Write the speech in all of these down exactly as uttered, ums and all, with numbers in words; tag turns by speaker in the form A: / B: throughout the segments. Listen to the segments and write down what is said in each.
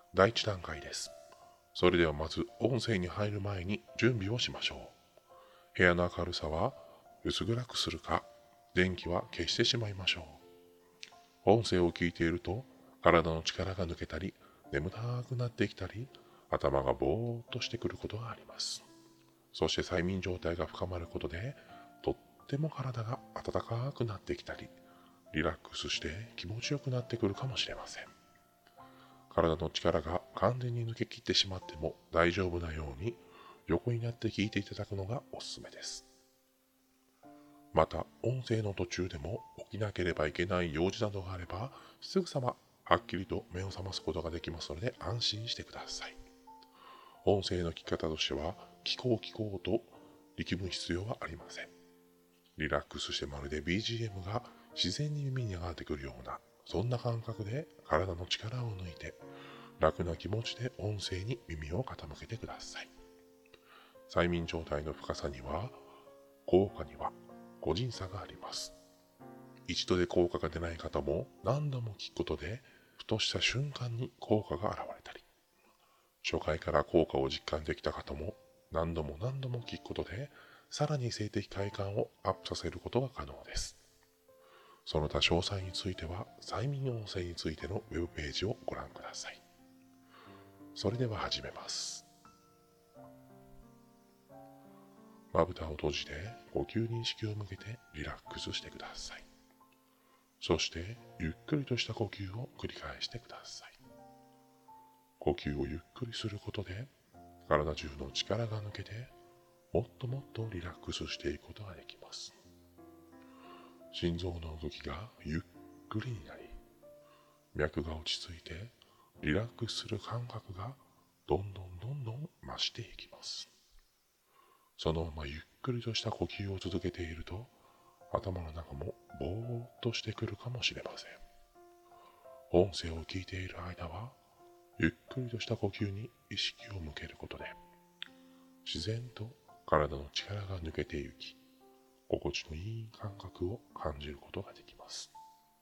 A: だいいち段階です。それではまず音声に入る前に準備をしましょう。部屋の明るさは薄暗くするか、電気は消してしまいましょう。音声を聞いていると体の力が抜けたり、眠たくなってきたり、頭がぼーっとしてくることがあります。そして催眠状態が深まることで、とっても体が温かくなってきたり、リラックスして気持ちよくなってくるかもしれません。体の力が完全に抜けきってしまっても大丈夫なように、横になって聞いていただくのがおすすめです。また、音声の途中でも起きなければいけない用事などがあれば、すぐさまはっきりと目を覚ますことができますので安心してください。音声の聞き方としては、聞こう聞こうと力む必要はありません。リラックスしてまるで ビージーエム が自然に耳に上がってくるような、そんな感覚で体の力を抜いて、楽な気持ちで音声に耳を傾けてください。催眠状態の深さには、効果には個人差があります。一度で効果が出ない方も何度も聞くことで、ふとした瞬間に効果が現れたり、初回から効果を実感できた方も何度も何度も聞くことで、さらに性的快感をアップさせることが可能です。その他詳細については、催眠音声についてのウェブページをご覧ください。それでは始めます。まぶたを閉じて呼吸に意識を向けてリラックスしてください。そしてゆっくりとした呼吸を繰り返してください。呼吸をゆっくりすることで体中の力が抜けて、もっともっとリラックスしていくことができます。心臓の動きがゆっくりになり、脈が落ち着いてリラックスする感覚がどんどんどんどん増していきます。そのままゆっくりとした呼吸を続けていると、頭の中もぼーっとしてくるかもしれません。音声を聞いている間は、ゆっくりとした呼吸に意識を向けることで、自然と体の力が抜けていき、心地のいい感覚を感じることができます。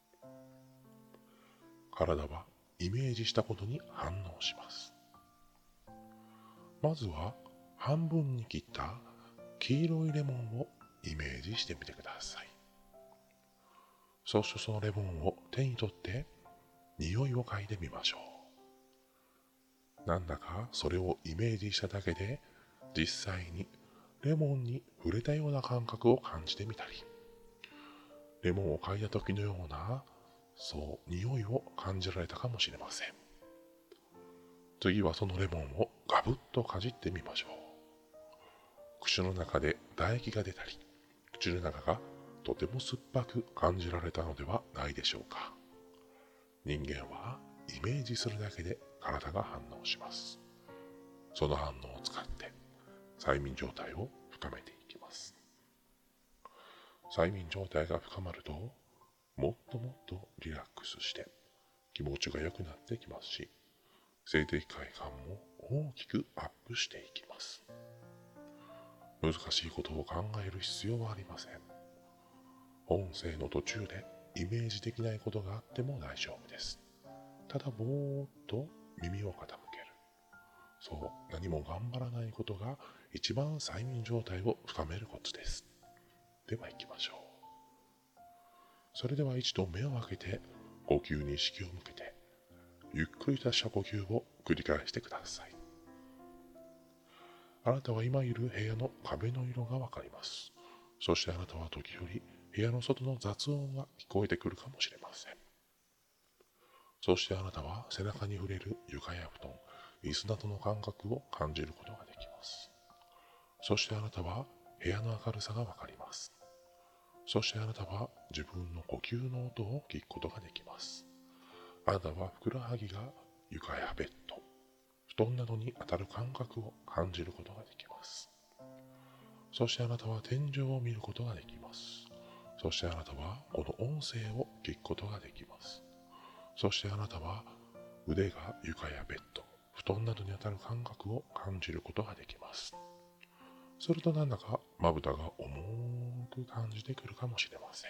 A: 体はイメージしたことに反応します。まずは半分に切った黄色いレモンをイメージしてみてください。そしてそのレモンを手に取って匂いを嗅いでみましょう。なんだかそれをイメージしただけで、実際にレモンに触れたような感覚を感じてみたり、レモンを嗅いだ時のような、そう匂いを感じられたかもしれません。次はそのレモンをガブッとかじってみましょう。口の中で唾液が出たり、口の中がとても酸っぱく感じられたのではないでしょうか。人間はイメージするだけで体が反応します。その反応を使って催眠状態を深めていきます。催眠状態が深まると、もっともっとリラックスして気持ちが良くなってきますし、性的快感も大きくアップしていきます。難しいことを考える必要はありません。音声の途中でイメージできないことがあっても大丈夫です。ただぼーっと耳を傾ける。そう、何も頑張らないことが一番催眠状態を深めるコツです。では行きましょう。それでは一度目を開けて呼吸に意識を向けて、ゆっくりとした呼吸を繰り返してください。あなたは今いる部屋の壁の色がわかります。そしてあなたは時折部屋の外の雑音が聞こえてくるかもしれません。そしてあなたは背中に触れる床や布団、椅子などの感覚を感じることができます。そしてあなたは部屋の明るさがわかります。そしてあなたは自分の呼吸の音を聞くことができます。あなたはふくらはぎが床やベッド、布団などに当たる感覚を感じることができます。そしてあなたは天井を見ることができます。そしてあなたはこの音声を聞くことができます。そしてあなたは腕が床やベッド、布団などに当たる感覚を感じることができます。するとなんだかまぶたが重く感じてくるかもしれません。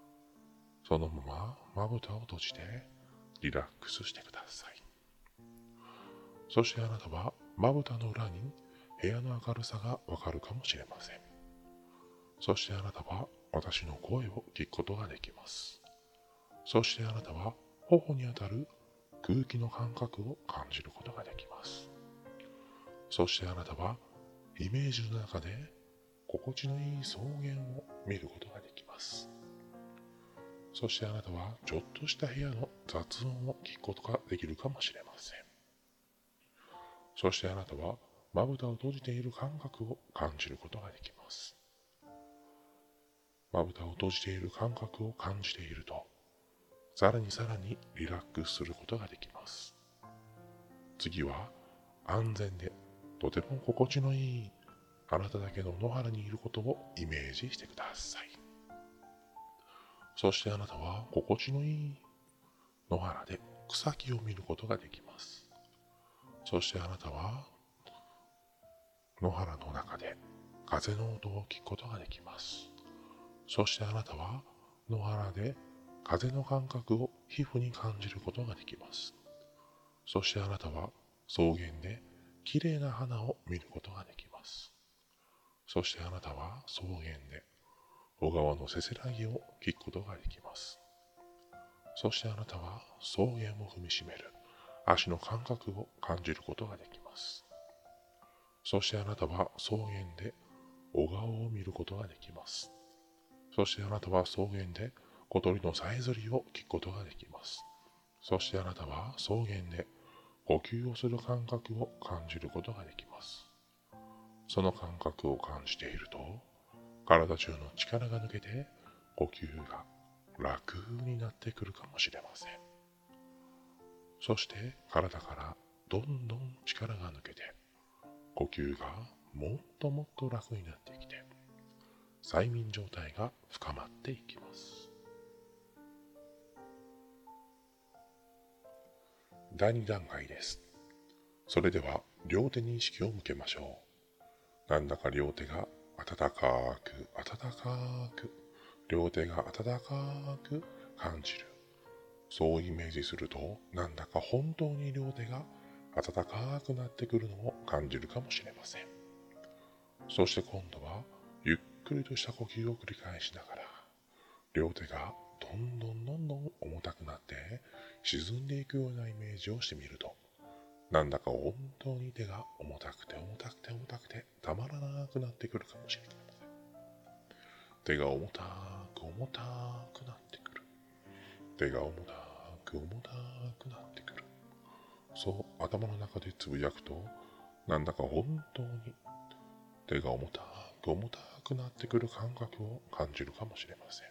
A: そのまままぶたを閉じてリラックスしてください。 そしてあなたはまぶたの裏に部屋の明るさがわかるかもしれません。そしてあなたは私の声を聞くことができます。そしてあなたは頬に当たる空気の感覚を感じることができます。そしてあなたはイメージの中で心地のいい草原を見ることができます。そしてあなたはちょっとした部屋の雑音を聞くことができるかもしれません。そしてあなたはまぶたを閉じている感覚を感じることができます。まぶたを閉じている感覚を感じていると、さらにさらにリラックスすることができます。次は安全でとても心地のいいあなただけの野原にいることをイメージしてください。そしてあなたは心地のいい野原で草木を見ることができます。そしてあなたは野原の中で風の音を聞くことができます。そしてあなたは野原で風の感覚を皮膚に感じることができます。そしてあなたは草原できれいな花を見ることができます。そしてあなたは草原で小川のせせらぎを聞くことができます。そしてあなたは草原を踏みしめる足の感覚を感じることができます。そしてあなたは草原で小川を見ることができます。そしてあなたは草原で小鳥のさえずりを聞くことができます。そしてあなたは草原で呼吸をする感覚を感じることができます。その感覚を感じていると、体中の力が抜けて呼吸が楽になってくるかもしれません。そして体からどんどん力が抜けて、呼吸がもっともっと楽になってきて、催眠状態が深まっていきます。だいに段階です。それでは両手に意識を向けましょう。なんだか両手が温かく温かく、両手が温かく感じる。そうイメージすると、なんだか本当に両手が温かくなってくるのを感じるかもしれません。そして今度はゆっくりとした呼吸を繰り返しながら、両手がどんどんどんどん重たくなって沈んでいくようなイメージをしてみると、なんだか本当に手が重たくて重たくて重たくてたまらなくなってくるかもしれません。手が重たく重たくなってくる。手が重たく重たくなってくる。そう頭の中でつぶやくと、なんだか本当に手が重たく重たくなってくる感覚を感じるかもしれません。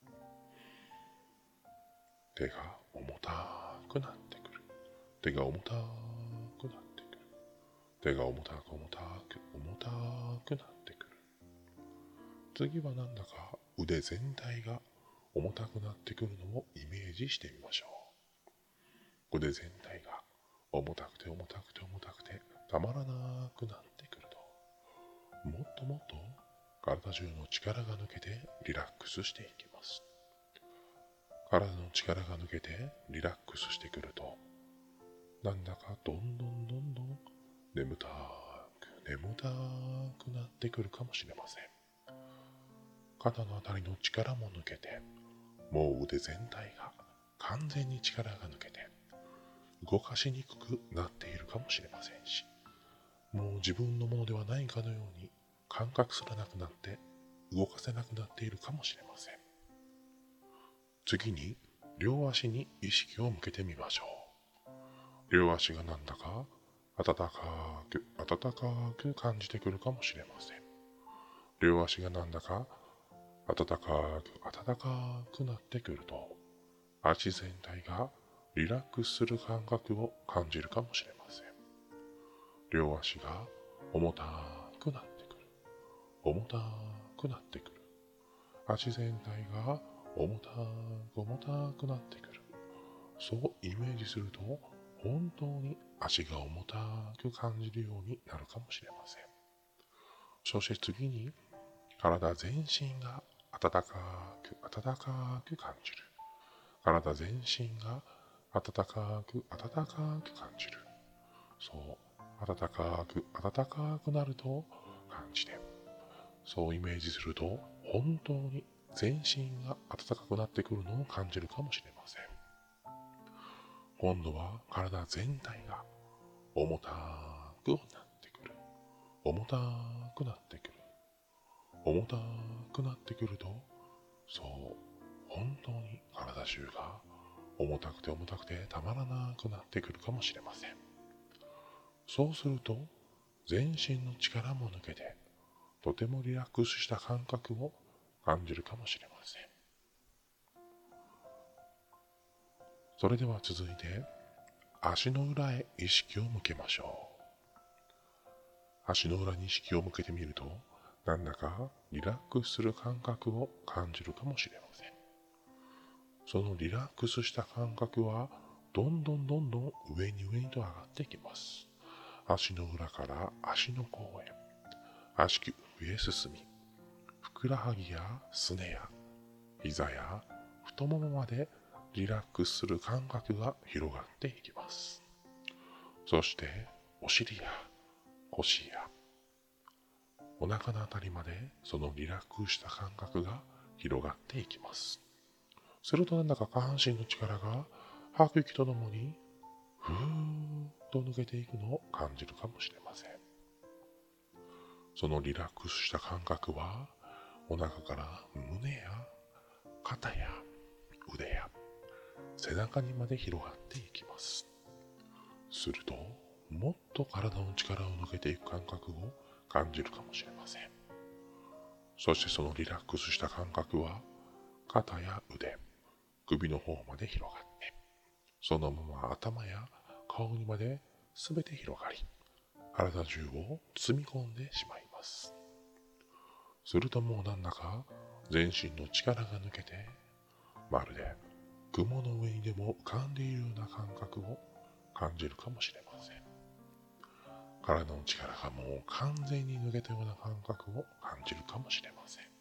A: 手が重たくなってくる。手が重たくなってくる。手が重たく重たく重たくなってくる。次はなんだか腕全体が重たくなってくるのをイメージしてみましょう。腕全体が重たくて重たくて重たくてたまらなくなってくると、もっともっと体中の力が抜けてリラックスしていきます。体の力が抜けてリラックスしてくると、なんだかどんどんどんどん眠たく眠たくなってくるかもしれません。肩のあたりの力も抜けて、もう腕全体が完全に力が抜けて動かしにくくなっているかもしれませんし、もう自分のものではないかのように感覚すらなくなって動かせなくなっているかもしれません。次に両足に意識を向けてみましょう。両足がなんだか温かく温かく感じてくるかもしれません。両足がなんだか暖かく暖かくなってくると、足全体がリラックスする感覚を感じるかもしれません。両足が重たくなってくる。重たくなってくる。足全体が重たく重たくなってくる。そうイメージすると、本当に足が重たく感じるようになるかもしれません。そして次に、体全身が温かく温かく感じる。体全身が温かく温かく感じる。 そう、暖かく、暖かくなると感じて、そうイメージすると、本当に全身が暖かくなってくるのを感じるかもしれません。今度は体全体が重たくなってくる。重たくなってくる。重たくなってくると、そう、本当に体中が重たくて重たくてたまらなくなってくるかもしれません。そうすると、全身の力も抜けて、とてもリラックスした感覚を感じるかもしれません。それでは続いて、足の裏へ意識を向けましょう。足の裏に意識を向けてみると、なんだかリラックスする感覚を感じるかもしれません。そのリラックスした感覚は、どんどんどんどん上に上にと上がってきます。足の裏から足の甲へ、足首へ進み、ふくらはぎやすねや膝や太ももまでリラックスする感覚が広がっていきます。そしてお尻や腰やお腹のあたりまでそのリラックスした感覚が広がっていきます。するとなんだか下半身の力が吐く息とともにふーっと抜けていくのを感じるかもしれません。そのリラックスした感覚はお腹から胸や肩や腕や背中にまで広がっていきます。するともっと体の力を抜けていく感覚を感じるかもしれません。そしてそのリラックスした感覚は肩や腕、首の方まで広がって、そのまま頭や顔にまで全て広がり、体中を包み込んでしまいます。するともうなんだか全身の力が抜けて、まるで雲の上にでも浮かんでいるような感覚を感じるかもしれません。体の力がもう完全に抜けたような感覚を感じるかもしれません。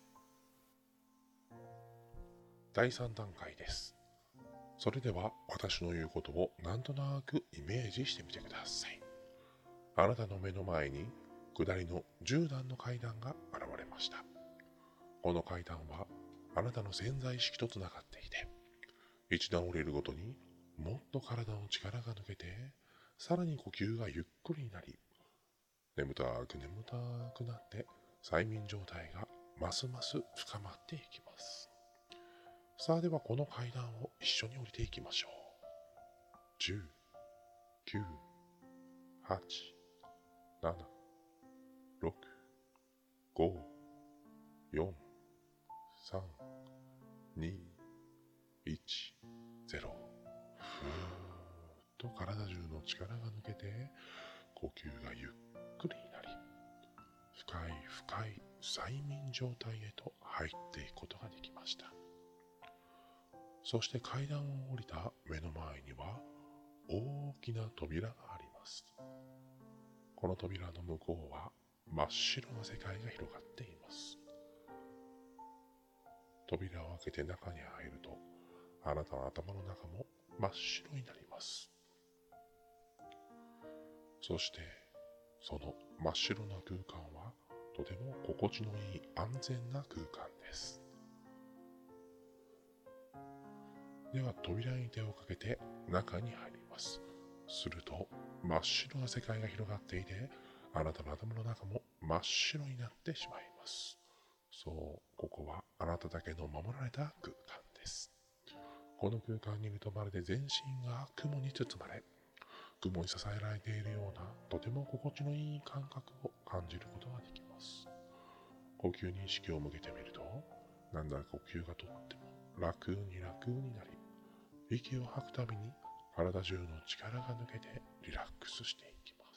A: だいさん段階です。それでは私の言うことをなんとなくイメージしてみてください。あなたの目の前に下りのじゅう段の階段が現れました。この階段はあなたの潜在意識とつながっていて、一段降りるごとにもっと体の力が抜けて、さらに呼吸がゆっくりになり、眠たく眠たくなって催眠状態がますます深まっていきます。さあではこの階段を一緒に降りていきましょう。じゅう、きゅう、はち、なな、ろく、ご、よん、さん、に、いち、ゼロ。ふーっと体中の力が抜けて、呼吸がゆっくりになり、深い深い催眠状態へと入っていくことができました。そして階段を降りた目の前には大きな扉があります。この扉の向こうは真っ白な世界が広がっています。扉を開けて中に入ると、あなたの頭の中も真っ白になります。そしてその真っ白な空間はとても心地のいい安全な空間です。では扉に手をかけて中に入ります。すると真っ白な世界が広がっていて、あなたの頭の中も真っ白になってしまいます。そう、ここはあなただけの守られた空間です。この空間にいるとまるで全身が雲に包まれ、雲に支えられているようなとても心地のいい感覚を感じることができます。呼吸に意識を向けてみると、なんだか呼吸がとっても楽に楽になり、息を吐くたびに体中の力が抜けてリラックスしていきます。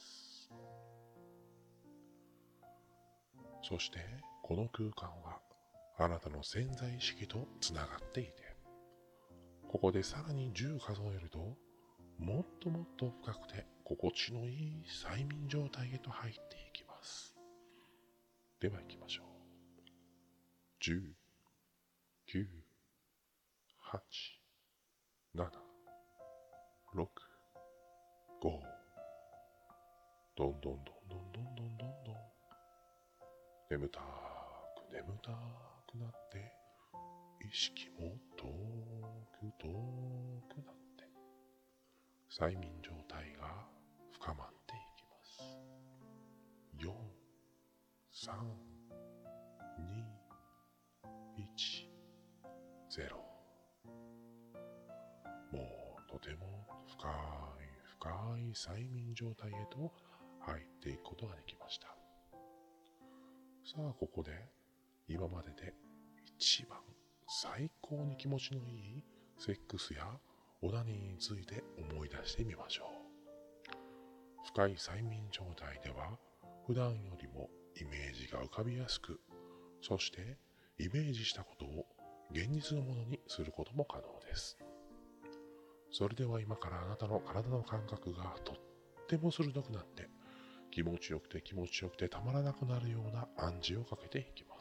A: そしてこの空間はあなたの潜在意識とつながっていて、ここでさらにじゅう数えると、もっともっと深くて心地のいい催眠状態へと入っていきます。では行きましょう。じゅう、きゅう、はち、なな、ろく、ご、 眠たく眠たくなって、意識も遠く遠くなって、催眠状態が深まっていきます。よん、さん、に、いち、ゼロ。もうとても深い深い催眠状態へと入っていくことができました。さあここで今までで一番最高に気持ちのいいセックスやオナニーについて思い出してみましょう。深い催眠状態では普段よりもイメージが浮かびやすく、そしてイメージしたことを現実のものにすることも可能です。それでは今からあなたの体の感覚がとっても鋭くなって気持ちよくて気持ちよくてたまらなくなるような暗示をかけていきます。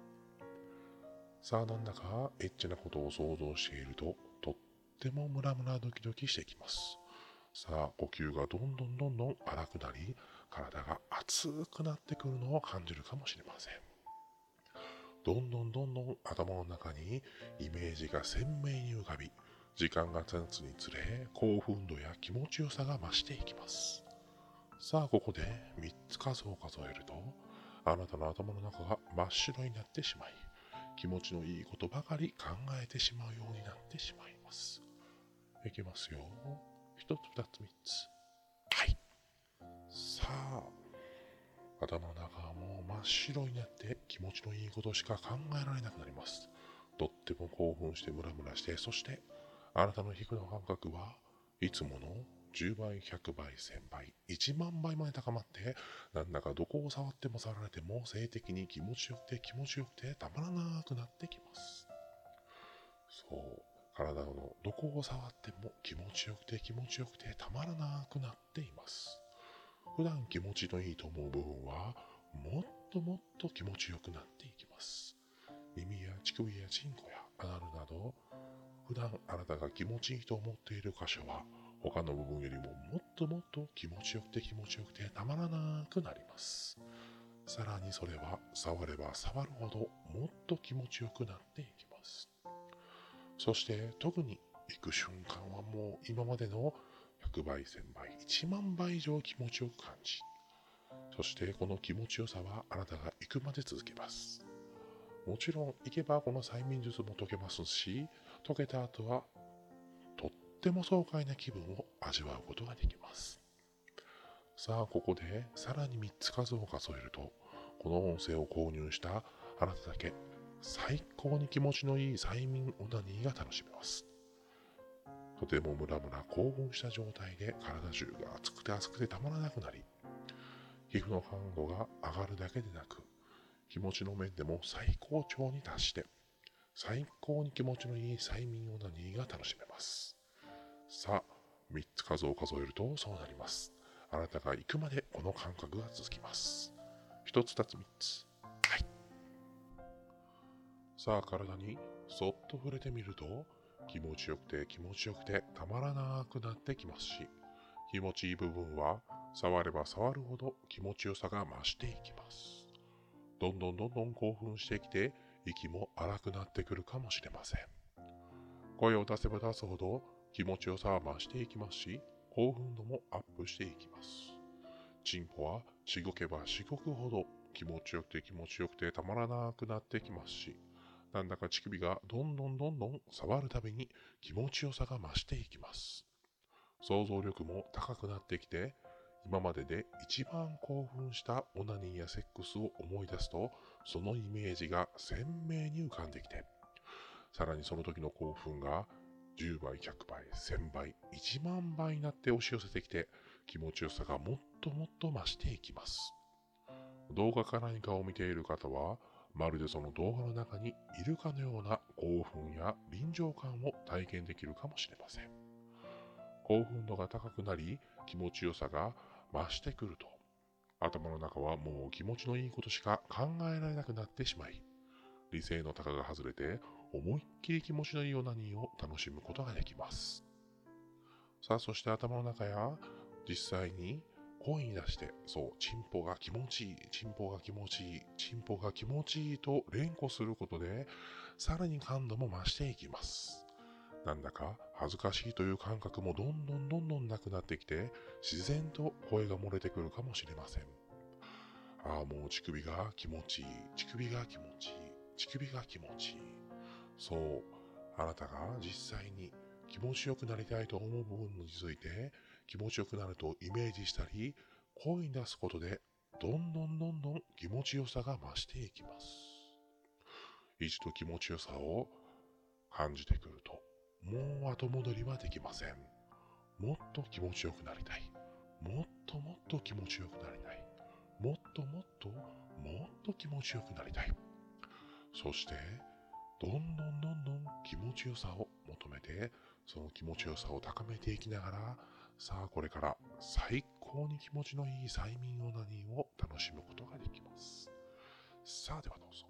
A: さあなんだかエッチなことを想像しているととってもムラムラドキドキしてきます。さあ呼吸がどんどんどんどん荒くなり、体が熱くなってくるのを感じるかもしれません。どんどんどんどん頭の中にイメージが鮮明に浮かび、時間が経つにつれ興奮度や気持ちよさが増していきます。さあここでみっつ数を数えると、あなたの頭の中が真っ白になってしまい、気持ちのいいことばかり考えてしまうようになってしまいます。いきますよ。ひとつふたつみっつ。はい。さあ頭の中はもう真っ白になって気持ちのいいことしか考えられなくなります。とっても興奮してムラムラして、そしてあなたの皮膚の感覚はいつものじゅうばい、ひゃくばい、せんばい、いちまんばいまで高まって、なんだかどこを触っても触られても性的に気持ちよくて気持ちよくてたまらなくなってきます。そう、体のどこを触っても気持ちよくて気持ちよくてたまらなくなっています。普段気持ちのいいと思う部分はもっともっと気持ちよくなっていきます。耳や乳首やチンコやアナルなど、普段あなたが気持ちいいと思っている箇所は他の部分よりももっともっと気持ちよくて気持ちよくてたまらなくなります。さらにそれは触れば触るほどもっと気持ちよくなっていきます。そして特に行く瞬間はもう今までのひゃくばい、せんばい、いちまんばい以上気持ちよく感じ、そしてこの気持ちよさはあなたが行くまで続けます。もちろん行けばこの催眠術も解けますし、解けた後はとっても爽快な気分を味わうことができます。さあここでさらにみっつ数を数えると、この音声を購入したあなただけ最高に気持ちのいい催眠オナニーが楽しめます。とてもムラムラ興奮した状態で体中が熱くて熱くてたまらなくなり、皮膚の感度が上がるだけでなく、気持ちの面でも最高潮に達して、最高に気持ちのいい催眠オナニーが楽しめます。さあ、みっつ数を数えるとそうなります。あなたが行くまでこの感覚が続きます。ひとつ、ふたつ、みっつ。はい。さあ、体にそっと触れてみると、気持ちよくて気持ちよくてたまらなくなってきますし、気持ちいい部分は触れば触るほど気持ちよさが増していきます。どんどんどんどん興奮してきて、息も荒くなってくるかもしれません。声を出せば出すほど気持ちよさは増していきますし、興奮度もアップしていきます。チンポはしごけばしごくほど気持ちよくて気持ちよくてたまらなくなってきますし、なんだか乳首がどんどんどんどん触るたびに気持ちよさが増していきます。想像力も高くなってきて、今までで一番興奮したオナニーやセックスを思い出すと、そのイメージが鮮明に浮かんできて、さらにその時の興奮がじゅうばい、ひゃくばい、せんばい、いちまんばいになって押し寄せてきて、気持ちよさがもっともっと増していきます。動画か何かを見ている方は、まるでその動画の中にいるかのような興奮や臨場感を体験できるかもしれません。興奮度が高くなり、気持ちよさが増してくると、頭の中はもう気持ちのいいことしか考えられなくなってしまい、理性の高が外れて思いっきり気持ちのいいオナニーを楽しむことができます。さあ、そして頭の中や実際に声に出して、そう、チンポが気持ちいい、チンポが気持ちいい、チンポが気持ちいいと連呼することで、さらに感度も増していきます。なんだか恥ずかしいという感覚もどんどんどんどんなくなってきて、自然と声が漏れてくるかもしれません。ああ、もう乳首が気持ちいい、乳首が気持ちいい、乳首が気持ちいい。そう、あなたが実際に気持ちよくなりたいと思う部分について、気持ちよくなるとイメージしたり、声に出すことで、どんどんどんどん気持ちよさが増していきます。一度気持ちよさを感じてくると、もう後戻りはできません。もっと気持ちよくなりたい。もっともっと気持ちよくなりたい。もっともっともっと気持ちよくなりたい。そして、どんどんどんどん気持ちよさを求めて、その気持ちよさを高めていきながら、さあこれから最高に気持ちのいい催眠オナニーを楽しむことができます。さあではどうぞ。